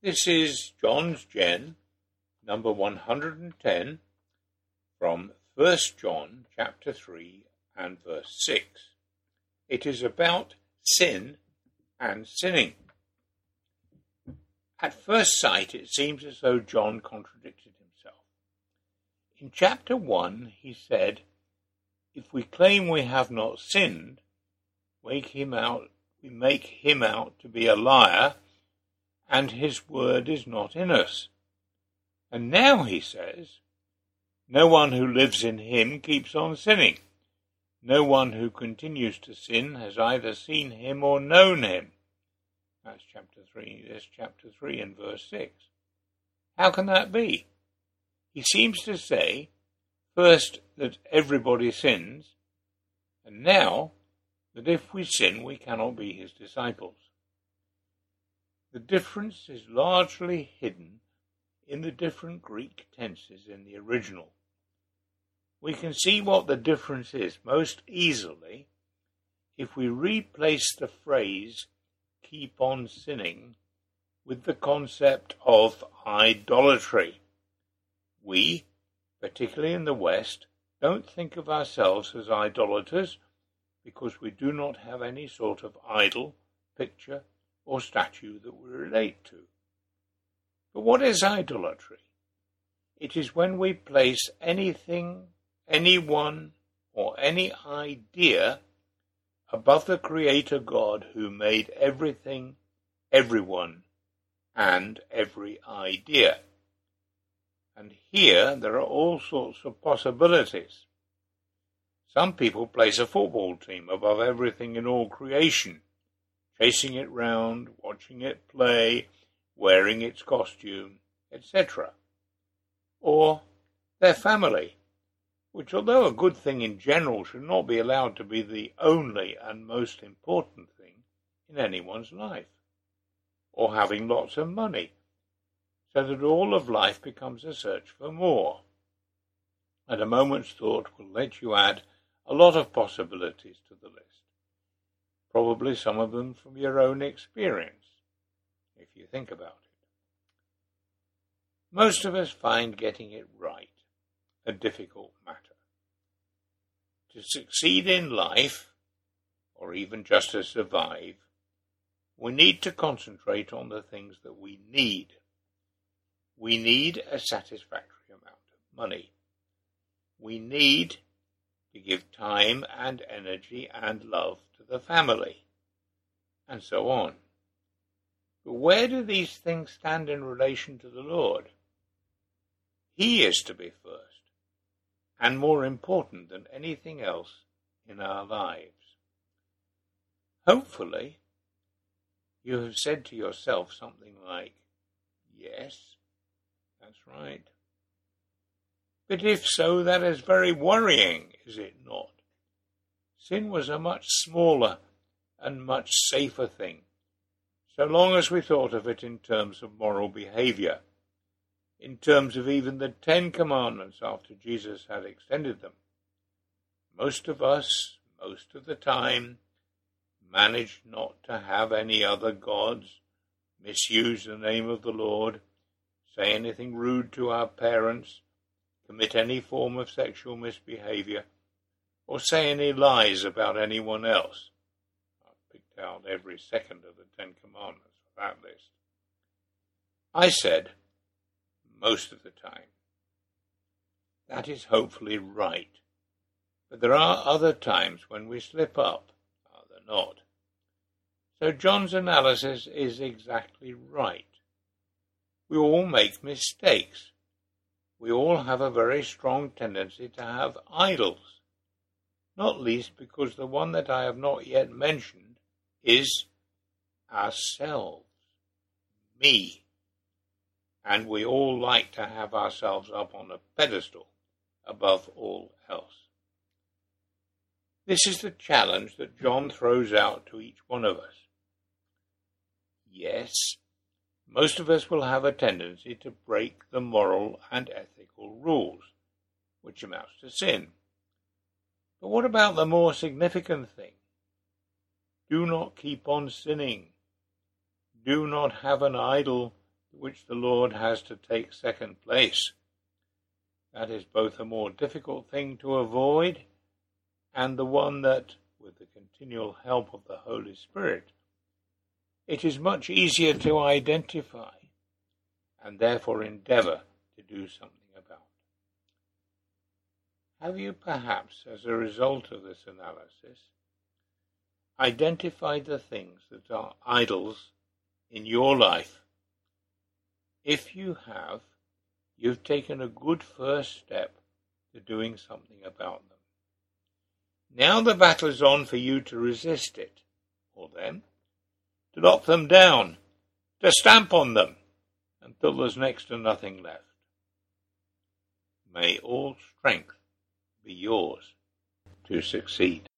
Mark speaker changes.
Speaker 1: This is John's Gen, number 110, from 1 John chapter 3 and verse 6. It is about sin and sinning. At first sight, it seems as though John contradicted himself. In chapter 1, he said, "If we claim we have not sinned, we make him out to be a liar, and his word is not in us." And now he says, "No one who lives in him keeps on sinning. No one who continues to sin has either seen him or known him." That's chapter 3 and verse 6. How can that be? He seems to say, first, that everybody sins, and now that if we sin, we cannot be his disciples. The difference is largely hidden in the different Greek tenses in the original. We can see what the difference is most easily if we replace the phrase "keep on sinning" with the concept of idolatry. We, particularly in the West, don't think of ourselves as idolaters because we do not have any sort of idol, picture, or statue that we relate to. But what is idolatry? It is when we place anything, anyone, or any idea above the Creator God who made everything, everyone, and every idea. And here there are all sorts of possibilities. Some people place a football team above everything in all creation, chasing it round, watching it play, wearing its costume, etc. Or their family, which, although a good thing in general, should not be allowed to be the only and most important thing in anyone's life. Or having lots of money, so that all of life becomes a search for more. And a moment's thought will let you add a lot of possibilities to the list. Probably some of them from your own experience, if you think about it. Most of us find getting it right a difficult matter. To succeed in life, or even just to survive, we need to concentrate on the things that we need. We need a satisfactory amount of money. We need to give time and energy and love to the family, and so on. But where do these things stand in relation to the Lord? He is to be first, and more important than anything else in our lives. Hopefully, you have said to yourself something like, "Yes, that's right." But if so, that is very worrying, is it not? Sin was a much smaller and much safer thing, so long as we thought of it in terms of moral behavior, in terms of even the 10 Commandments after Jesus had extended them. Most of us, most of the time, managed not to have any other gods, misuse the name of the Lord, say anything rude to our parents, commit any form of sexual misbehavior, or say any lies about anyone else. I've picked out every second of the 10 Commandments for that list. I said, most of the time. That is hopefully right. But there are other times when we slip up, are there not? So John's analysis is exactly right. We all make mistakes. We all have a very strong tendency to have idols, not least because the one that I have not yet mentioned is ourselves, me. And we all like to have ourselves up on a pedestal above all else. This is the challenge that John throws out to each one of us. Yes, most of us will have a tendency to break the moral and ethical rules, which amounts to sin. But what about the more significant thing? Do not keep on sinning. Do not have an idol which the Lord has to take second place. That is both a more difficult thing to avoid and the one that, with the continual help of the Holy Spirit, it is much easier to identify and therefore endeavor to do something about. Have you perhaps, as a result of this analysis, identified the things that are idols in your life? If you have, you've taken a good first step to doing something about them. Now the battle is on for you to resist it, or them, to knock them down, to stamp on them, until there's next to nothing left. May all strength be yours to succeed.